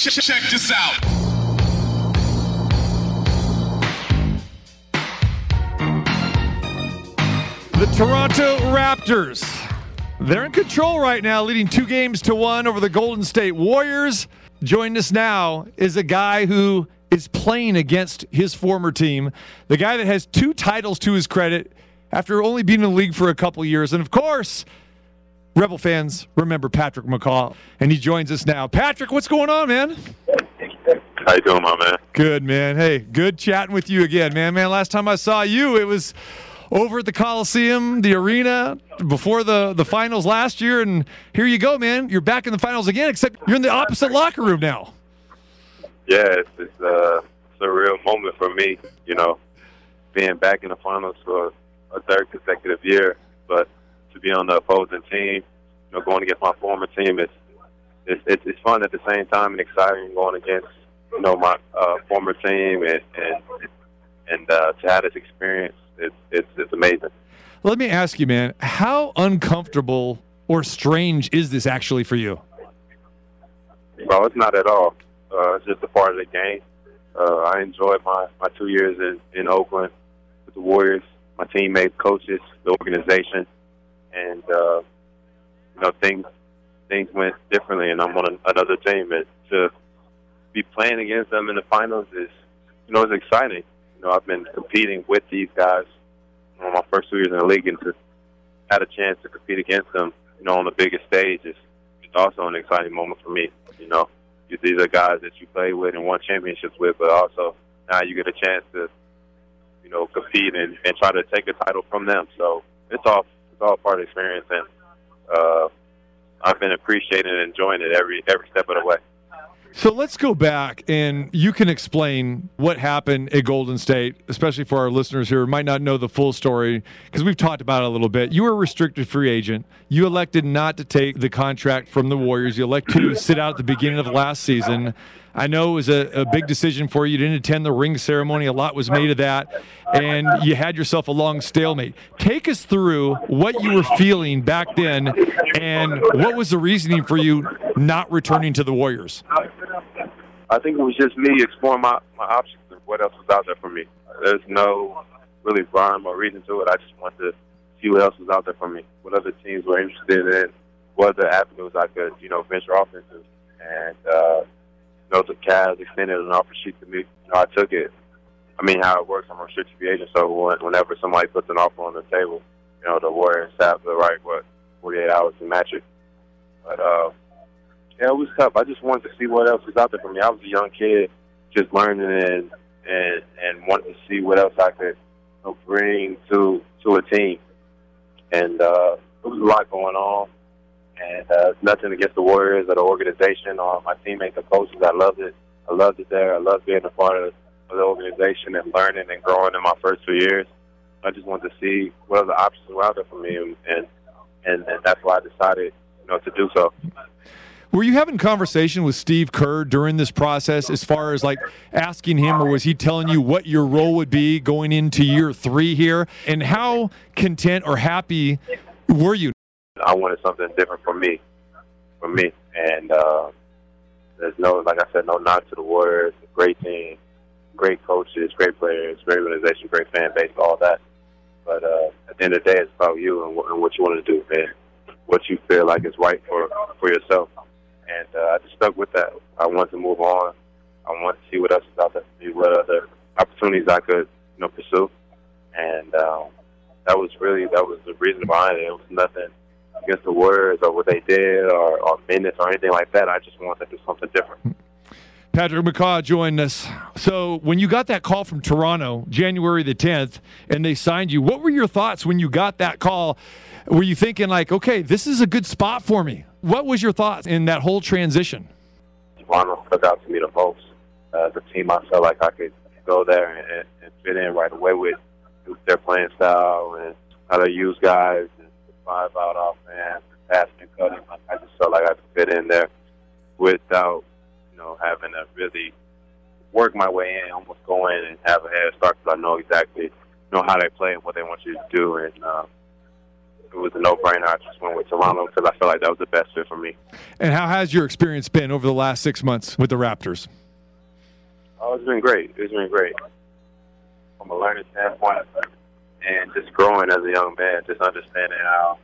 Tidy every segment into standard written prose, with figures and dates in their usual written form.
Check this out. The Toronto Raptors. They're in control right now, leading 2-1 over the Golden State Warriors. Joining us now is a guy who is playing against his former team, the guy that has 2 titles to his credit after only being in the league for a couple years. And, of course, Rebel fans remember Patrick McCaw, and he joins us now. Patrick, what's going on, man? How you doing, my man? Good, man. Hey, good chatting with you again, man. Last time I saw you, it was over at the Coliseum, the arena, before the finals last year, and here you go, man. You're back in the finals again, except you're in the opposite locker room now. Yeah, it's a real moment for me, being back in the finals for a third consecutive year, but to be on the opposing team, going against my former team, it's fun at the same time and exciting going against, my former team and to have this experience, it's amazing. Let me ask you, man, how uncomfortable or strange is this actually for you? Well, it's not at all. It's just a part of the game. I enjoyed my 2 years in Oakland with the Warriors, my teammates, coaches, the organization, and things went differently, and I'm on another team. And to be playing against them in the finals is, it's exciting. I've been competing with these guys on my first 2 years in the league, and to have a chance to compete against them, on the biggest stage is also an exciting moment for me. These are guys that you play with and won championships with, but also now you get a chance to, compete and try to take a title from them. So it's all part of the experience, and I've been appreciating and enjoying it every step of the way. So let's go back, and you can explain what happened at Golden State, especially for our listeners here who might not know the full story, because we've talked about it a little bit. You were a restricted free agent. You elected not to take the contract from the Warriors. You elected to sit out at the beginning of last season. I know it was a big decision for you. You didn't attend the ring ceremony. A lot was made of that, and you had yourself a long stalemate. Take us through what you were feeling back then, and what was the reasoning for you not returning to the Warriors? I think it was just me exploring my options and what else was out there for me. There's no really rhyme or reason to it. I just wanted to see what else was out there for me, what other teams were interested in, what other avenues I could, venture off into. And, the Cavs extended an offer sheet to me. I took it. I mean, how it works, I'm a restricted free agent, so whenever somebody puts an offer on the table, the Warriors have the right, 48 hours to match it. But, yeah, it was tough. I just wanted to see what else was out there for me. I was a young kid, just learning and wanting to see what else I could bring to a team. And there was a lot going on. And nothing against the Warriors or the organization or my teammates or coaches. I loved it. I loved it there. I loved being a part of the organization and learning and growing in my first 2 years. I just wanted to see what other options were out there for me, and that's why I decided, to do so. Were you having conversation with Steve Kerr during this process as far as asking him, or was he telling you what your role would be going into year 3 here? And how content or happy were you? I wanted something different for me. And there's no knock to the Warriors. Great team, great coaches, great players, great organization, great fan base, all that. But at the end of the day, it's about you and what you want to do, man. What you feel like is right for yourself. And I just stuck with that. I wanted to move on. I wanted to see what else is out there for me, what other opportunities I could, pursue. And that was the reason behind it. It was nothing against the Warriors or what they did or minutes or anything like that. I just wanted to do something different. Patrick McCaw joined us. So when you got that call from Toronto, January the 10th, and they signed you, what were your thoughts when you got that call? Were you thinking okay, this is a good spot for me? What was your thoughts in that whole transition? Toronto stuck out to me the most. The team, I felt like I could go there and fit in right away with their playing style and how they use guys and the 5-out offense, passing and cutting. I just felt like I could fit in there without, having to really work my way in, almost go in and have a head start because I know exactly, how they play and what they want you to do. And it was a no-brainer. I just went with Toronto because I felt like that was the best fit for me. And how has your experience been over the last 6 months with the Raptors? Oh, it's been great. It's been great. From a learning standpoint and just growing as a young man, just understanding how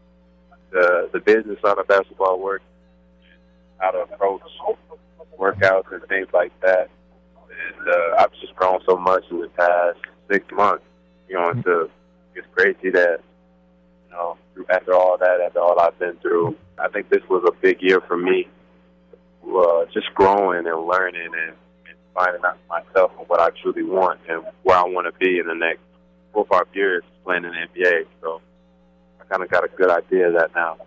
the business side of basketball works, how to approach workouts and things like that. And I've just grown so much in the past 6 months. It's crazy that, after all I've been through, I think this was a big year for me, just growing and learning and finding out myself and what I truly want and where I want to be in the next 4 or 5 years playing in the NBA. So I kind of got a good idea of that now.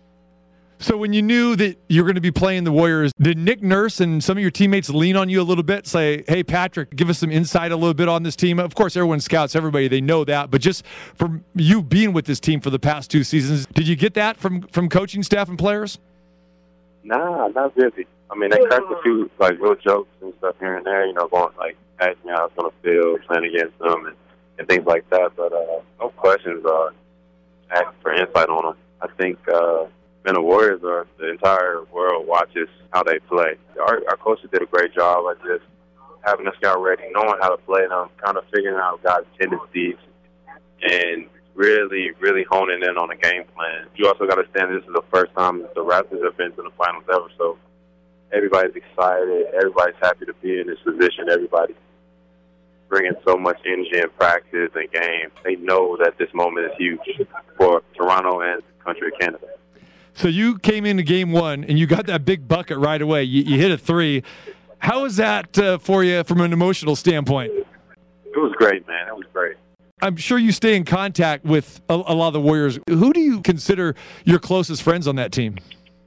So when you knew that you were going to be playing the Warriors, did Nick Nurse and some of your teammates lean on you a little bit, say, hey, Patrick, give us some insight a little bit on this team? Of course, everyone scouts everybody. They know that. But just from you being with this team for the past 2 seasons, did you get that from coaching staff and players? Nah, not really. I mean, they cracked a few, little jokes and stuff here and there, going, asking me how I was going to feel playing against them and things like that. But no questions asking for insight on them. I think the Warriors are the entire world watches how they play. Our coaches did a great job at just having us scout ready, knowing how to play them, kind of figuring out guys' tendencies, and really, really honing in on the game plan. You also got to understand this is the first time the Raptors have been to the finals ever, so everybody's excited. Everybody's happy to be in this position. Everybody's bringing so much energy in practice and games. They know that this moment is huge for Toronto and the country of Canada. So you came into game 1 and you got that big bucket right away. You hit a 3. How was that for you from an emotional standpoint? It was great, man. It was great. I'm sure you stay in contact with a lot of the Warriors. Who do you consider your closest friends on that team?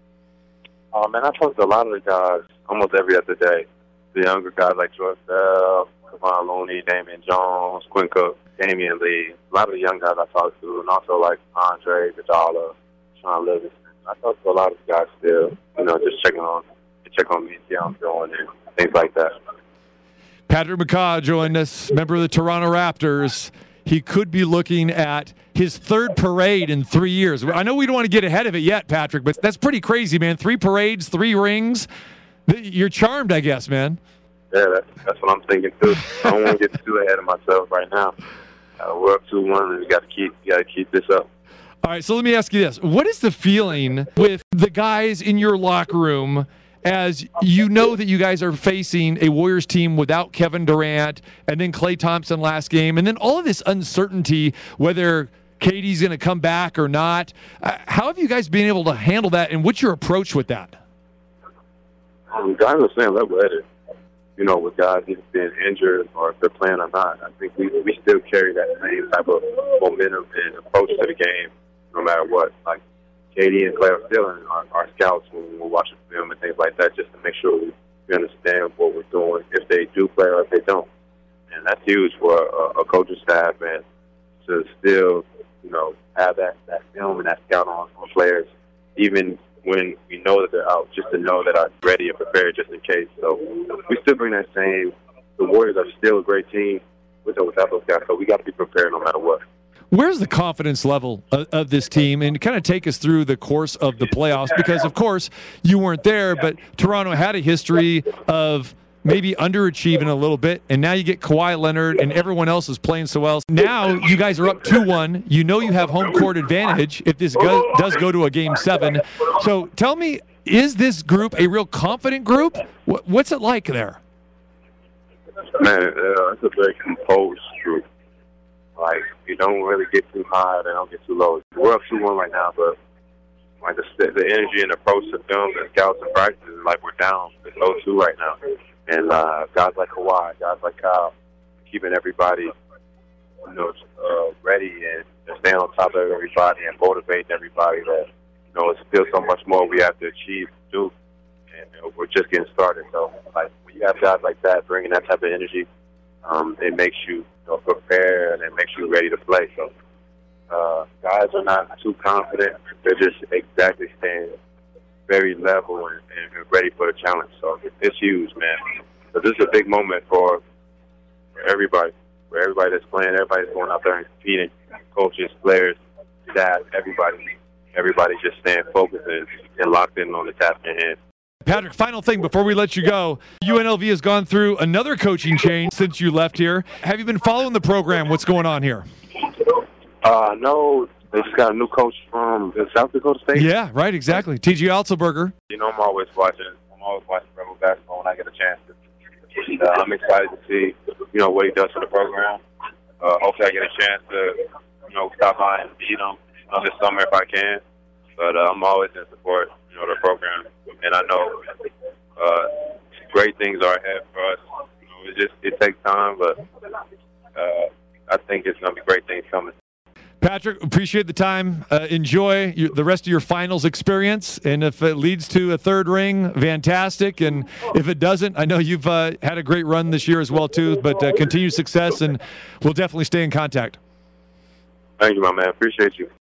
Oh, man, I talk to a lot of the guys almost every other day. The younger guys like George Bell, Kevon Looney, Damian Jones, Quinn Cook, Damian Lee. A lot of the young guys I talk to, and also like Andre Iguodala, Sean Livingston. I talk to a lot of guys still, just check on me, see how I'm doing, and things like that. Patrick McCaw joined us, member of the Toronto Raptors. He could be looking at his 3rd parade in 3 years. I know we don't want to get ahead of it yet, Patrick, but that's pretty crazy, man. 3 parades, 3 rings. You're charmed, I guess, man. Yeah, that's what I'm thinking, too. I don't want to get too ahead of myself right now. We're up 2-1, and we got to keep this up. All right, so let me ask you this. What is the feeling with the guys in your locker room as you know that you guys are facing a Warriors team without Kevin Durant and then Klay Thompson last game, and then all of this uncertainty whether KD's going to come back or not? How have you guys been able to handle that, and what's your approach with that? Guys are saying level-headed, with guys either being injured or if they're playing or not. I think we still carry that same type of momentum and approach to the game no matter what. Like, KD and Klay are still in our scouts when we're watching film and things like that, just to make sure we understand what we're doing, if they do play or if they don't. And that's huge for a coaching staff, and to still, have that film and that scout on players, even when we know that they're out, just to know that I'm ready and prepared just in case. So we still bring that same. The Warriors are still a great team with or without those guys, so we got to be prepared no matter what. Where's the confidence level of this team? And kind of take us through the course of the playoffs, because, of course, you weren't there, but Toronto had a history of maybe underachieving a little bit, and now you get Kawhi Leonard and everyone else is playing so well. Now you guys are up 2-1. You know you have home court advantage if this does go to a Game 7. So tell me, is this group a real confident group? What's it like there? Man, it's a very composed group. You don't really get too high, they don't get too low. We're up 2-1 right now, but the energy and approach to film and scouts and practice is we're down. It's 0-2 right now. And guys like Kawhi, guys like Kyle, keeping everybody, ready and staying on top of everybody and motivating everybody that, it's still so much more we have to achieve to do. And we're just getting started. So, when you have guys like that bringing that type of energy, it makes you prepared, and it makes you ready to play. So guys are not too confident. They're just exactly staying very level and ready for the challenge. So it's huge, man. So this is a big moment for everybody. For everybody that's playing, everybody's going out there and competing, coaches, players, staff, everybody just staying focused and locked in on the task at hand. Patrick, final thing before we let you go. UNLV has gone through another coaching change since you left here. Have you been following the program? What's going on here? No, they just got a new coach from South Dakota State. Yeah, right, exactly. T.J. Otzelberger. You know, I'm always watching Rebel basketball when I get a chance to. I'm excited to see, what he does for the program. Hopefully I get a chance to, stop by and beat him this summer if I can. But I'm always in support, the program. And I know great things are ahead for us. It takes time, but I think it's going to be great things coming. Patrick, appreciate the time. Enjoy the rest of your finals experience. And if it leads to a third ring, fantastic. And if it doesn't, I know you've had a great run this year as well, too. But continued success, and we'll definitely stay in contact. Thank you, my man. Appreciate you.